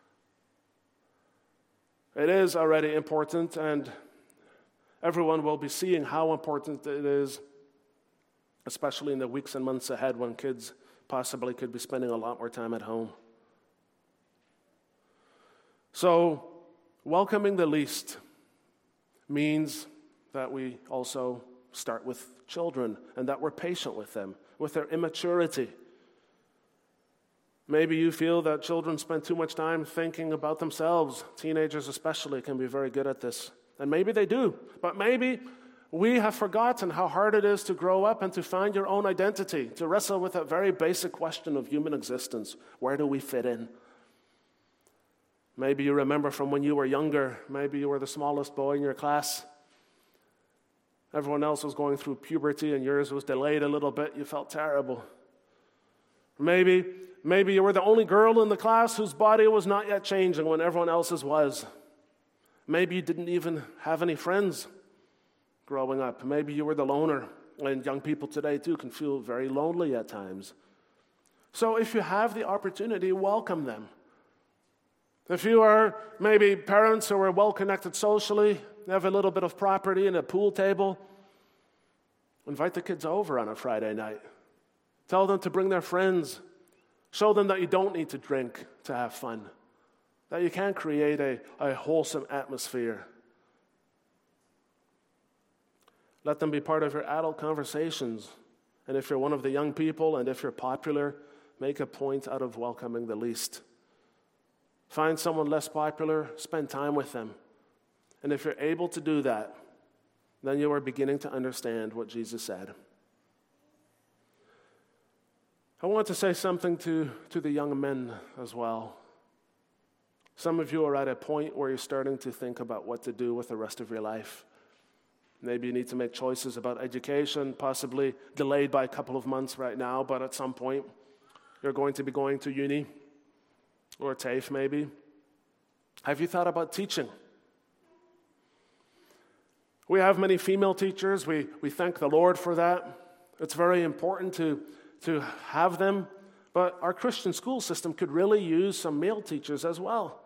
It is already important, and everyone will be seeing how important it is, especially in the weeks and months ahead when kids possibly could be spending a lot more time at home. So, welcoming the least means that we also start with children and that we're patient with them, with their immaturity. Maybe you feel that children spend too much time thinking about themselves. Teenagers especially can be very good at this. And maybe they do. But maybe we have forgotten how hard it is to grow up and to find your own identity, to wrestle with that very basic question of human existence. Where do we fit in? Maybe you remember from when you were younger, maybe you were the smallest boy in your class. Everyone else was going through puberty and yours was delayed a little bit. You felt terrible. Maybe you were the only girl in the class whose body was not yet changing when everyone else's was. Maybe you didn't even have any friends growing up. Maybe you were the loner. And young people today too can feel very lonely at times. So if you have the opportunity, welcome them. If you are maybe parents who are well-connected socially, you have a little bit of property and a pool table, invite the kids over on a Friday night. Tell them to bring their friends. Show them that you don't need to drink to have fun, that you can create a wholesome atmosphere. Let them be part of your adult conversations. And if you're one of the young people and if you're popular, make a point out of welcoming the least. Find someone less popular, spend time with them. And if you're able to do that, then you are beginning to understand what Jesus said. I want to say something to the young men as well. Some of you are at a point where you're starting to think about what to do with the rest of your life. Maybe you need to make choices about education, possibly delayed by a couple of months right now, but at some point you're going to be going to uni or TAFE maybe. Have you thought about teaching? We have many female teachers. We thank the Lord for that. It's very important to have them, but our Christian school system could really use some male teachers as well.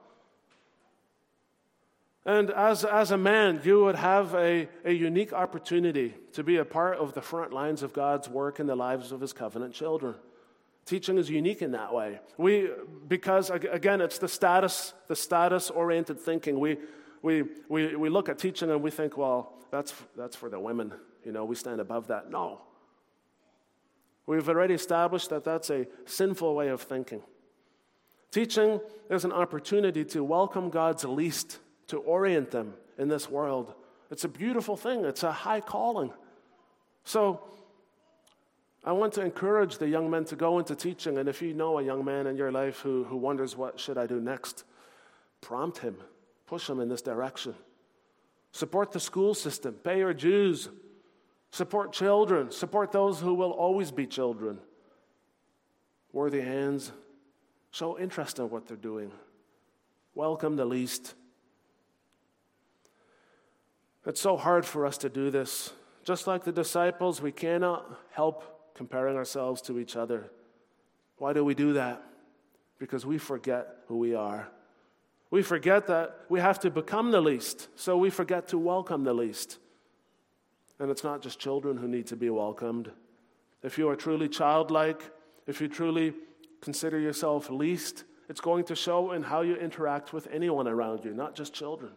And as a man, you would have a unique opportunity to be a part of the front lines of God's work in the lives of his covenant children. Teaching is unique in that way. Because again, it's the status-oriented thinking. We look at teaching and we think, well, that's for the women. We stand above that. No. We've already established that that's a sinful way of thinking. Teaching is an opportunity to welcome God's least, to orient them in this world. It's a beautiful thing. It's a high calling. So I want to encourage the young men to go into teaching, and if you know a young man in your life who wonders what should I do next, prompt him, push him in this direction. Support the school system, pay your dues, support children, support those who will always be children. Worthy hands, show interest in what they're doing. Welcome the least. It's so hard for us to do this. Just like the disciples, we cannot help comparing ourselves to each other. Why do we do that? Because we forget who we are. We forget that we have to become the least, so we forget to welcome the least. And it's not just children who need to be welcomed. If you are truly childlike, if you truly consider yourself least, it's going to show in how you interact with anyone around you, not just children.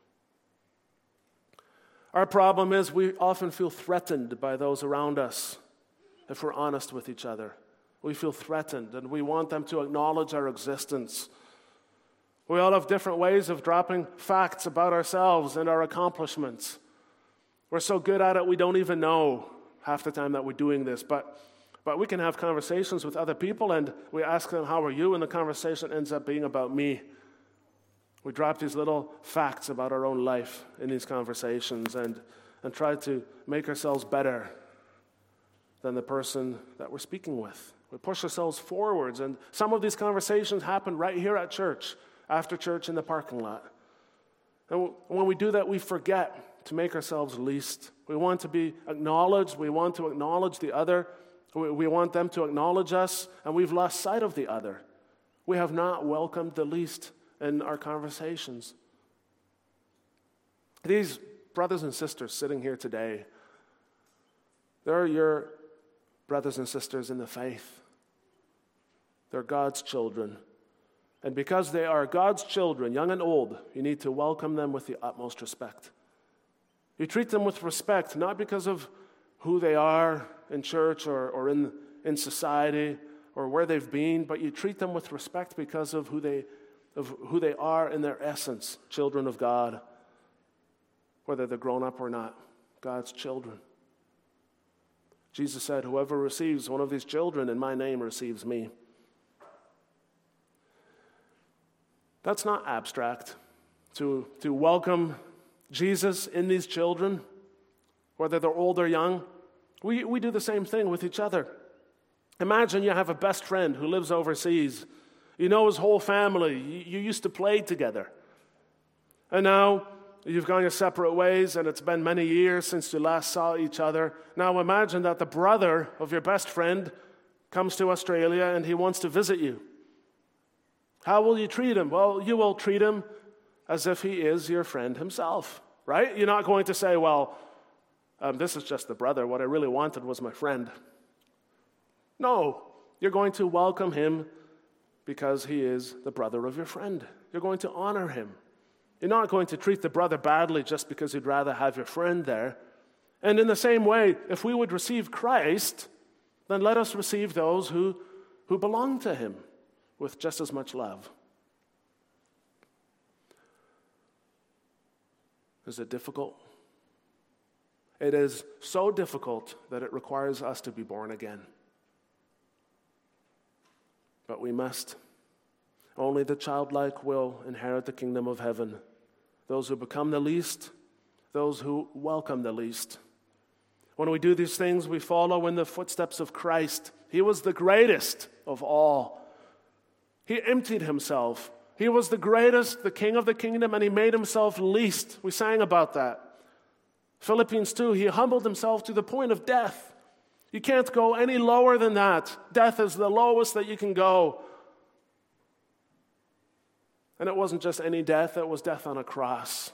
Our problem is we often feel threatened by those around us. If we're honest with each other, we feel threatened and we want them to acknowledge our existence. We all have different ways of dropping facts about ourselves and our accomplishments. We're so good at it we don't even know half the time that we're doing this, but we can have conversations with other people and we ask them, how are you? And the conversation ends up being about me. We drop these little facts about our own life in these conversations and try to make ourselves better than the person that we're speaking with. We push ourselves forwards, and some of these conversations happen right here at church, after church in the parking lot. And when we do that, we forget to make ourselves least. We want to be acknowledged. We want to acknowledge the other. We want them to acknowledge us, and we've lost sight of the other. We have not welcomed the least in our conversations. These brothers and sisters sitting here today, they're your brothers and sisters in the faith. They're God's children. And because they are God's children, young and old, you need to welcome them with the utmost respect. You treat them with respect, not because of who they are in church or in society or where they've been, but you treat them with respect because of who they are in their essence, children of God, whether they're grown up or not, God's children. Jesus said, whoever receives one of these children in my name receives me. That's not abstract. To welcome Jesus in these children, whether they're old or young, we do the same thing with each other. Imagine you have a best friend who lives overseas. You know his whole family. You used to play together. And now you've gone your separate ways, and it's been many years since you last saw each other. Now imagine that the brother of your best friend comes to Australia and he wants to visit you. How will you treat him? Well, you will treat him as if he is your friend himself, right? You're not going to say, well, this is just the brother. What I really wanted was my friend. No, you're going to welcome him because he is the brother of your friend. You're going to honor him. You're not going to treat the brother badly just because you'd rather have your friend there. And in the same way, if we would receive Christ, then let us receive those who belong to him with just as much love. Is it difficult? It is so difficult that it requires us to be born again. But we must. Only the childlike will inherit the kingdom of heaven. Those who become the least, those who welcome the least. When we do these things, we follow in the footsteps of Christ. He was the greatest of all. He emptied himself. He was the greatest, the king of the kingdom, and he made himself least. We sang about that. Philippians 2, he humbled himself to the point of death. You can't go any lower than that. Death is the lowest that you can go. And it wasn't just any death, it was death on a cross.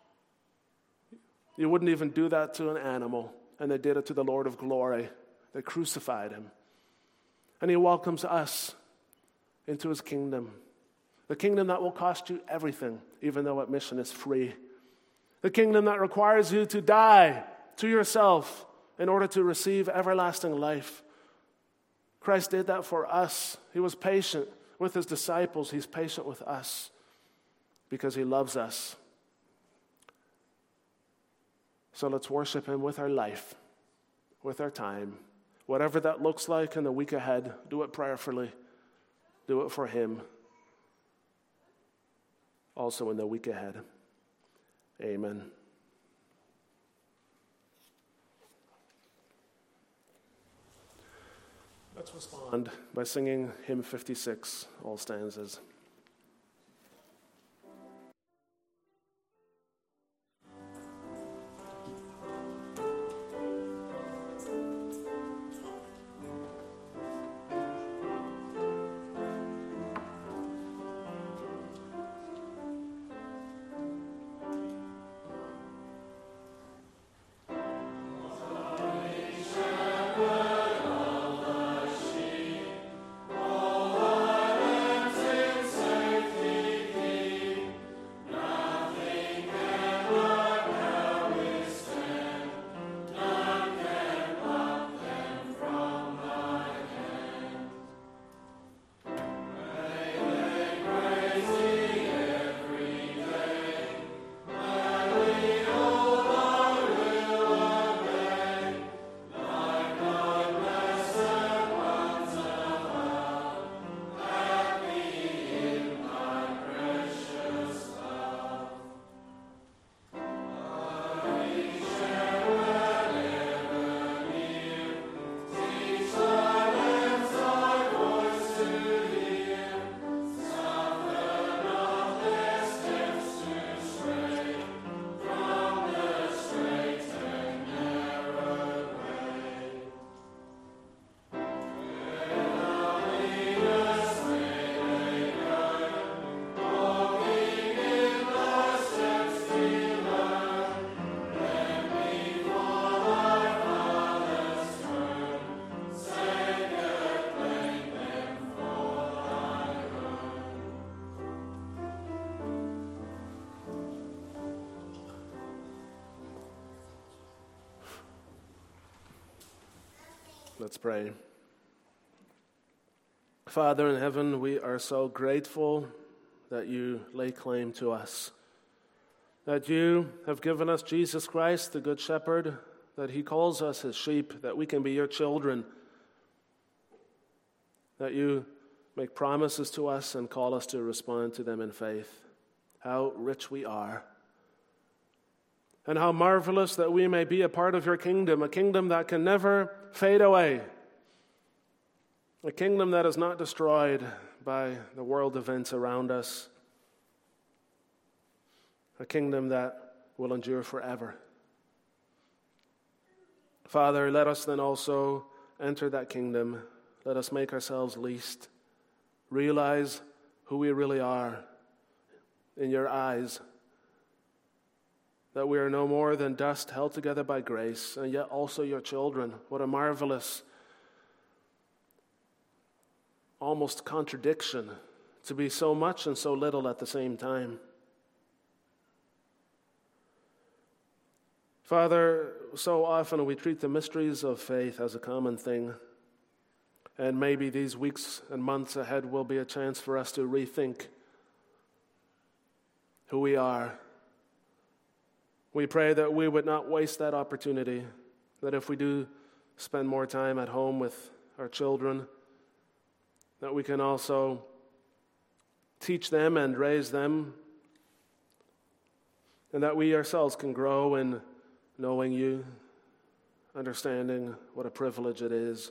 You wouldn't even do that to an animal, and they did it to the Lord of glory. They crucified him. And he welcomes us into his kingdom. The kingdom that will cost you everything, even though admission is free. The kingdom that requires you to die to yourself in order to receive everlasting life. Christ did that for us. He was patient with his disciples. He's patient with us because he loves us. So let's worship him with our life, with our time. Whatever that looks like in the week ahead, do it prayerfully. Do it for him. Also in the week ahead. Amen. Let's respond by singing hymn 56, all stanzas. Let's pray. Father in heaven, we are so grateful that you lay claim to us, that you have given us Jesus Christ, the Good Shepherd, that he calls us his sheep, that we can be your children, that you make promises to us and call us to respond to them in faith. How rich we are. And how marvelous that we may be a part of your kingdom, a kingdom that can never fade away, a kingdom that is not destroyed by the world events around us, a kingdom that will endure forever. Father, let us then also enter that kingdom. Let us make ourselves least, realize who we really are in your eyes, that we are no more than dust held together by grace, and yet also your children. What a marvelous, almost contradiction, to be so much and so little at the same time. Father, so often we treat the mysteries of faith as a common thing, and maybe these weeks and months ahead will be a chance for us to rethink who we are. We pray that we would not waste that opportunity, that if we do spend more time at home with our children, that we can also teach them and raise them and that we ourselves can grow in knowing you, understanding what a privilege it is.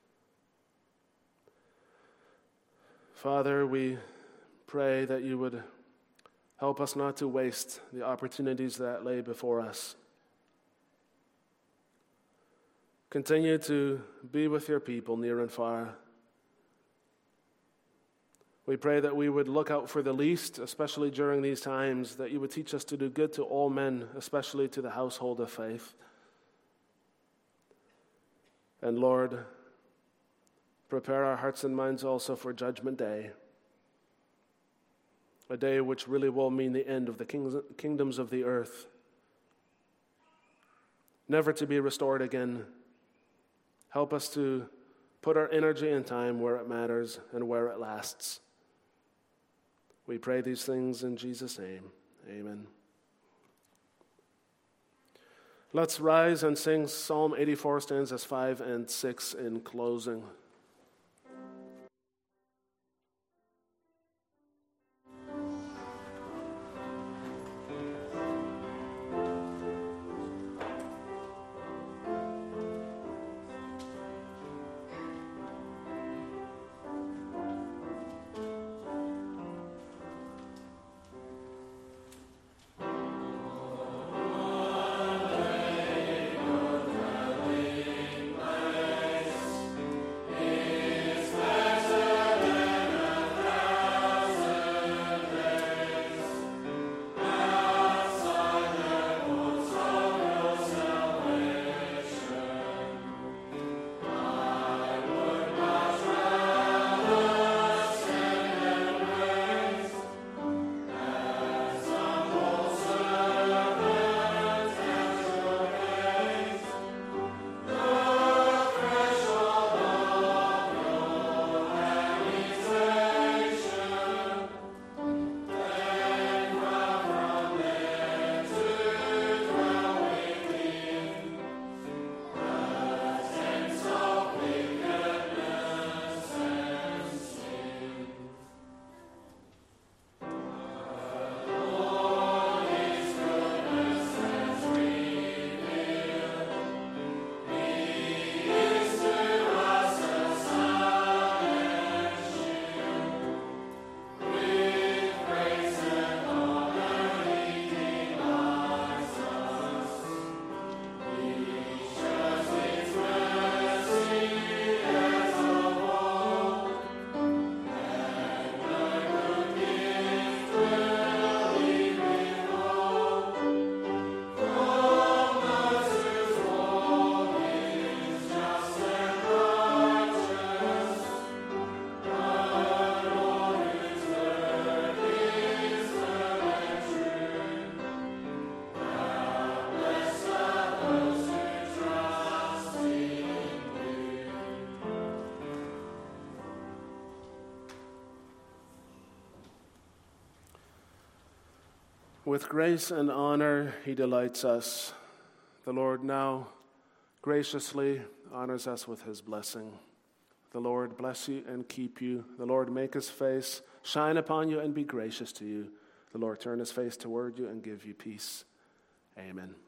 Father, we pray that you would help us not to waste the opportunities that lay before us. Continue to be with your people near and far. We pray that we would look out for the least, especially during these times, that you would teach us to do good to all men, especially to the household of faith. And Lord, prepare our hearts and minds also for Judgment Day, a day which really will mean the end of the kingdoms of the earth, never to be restored again. Help us to put our energy and time where it matters and where it lasts. We pray these things in Jesus' name. Amen. Let's rise and sing Psalm 84, stanzas 5 and 6 in closing. With grace and honor, he delights us. The Lord now graciously honors us with his blessing. The Lord bless you and keep you. The Lord make his face shine upon you and be gracious to you. The Lord turn his face toward you and give you peace. Amen.